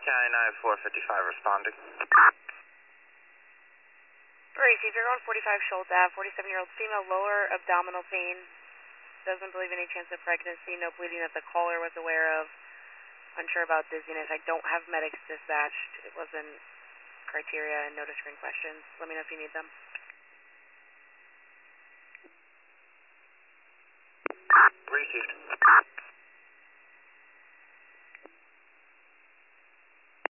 County 9455 responding. Gracie, if you're on 45 Schultz Ave, 47-year-old female, lower abdominal pain, doesn't believe any chance of pregnancy, no bleeding that the caller was aware of, unsure about dizziness. I don't have medics dispatched. It wasn't criteria and no to screen questions. Let me know if you need them. Received.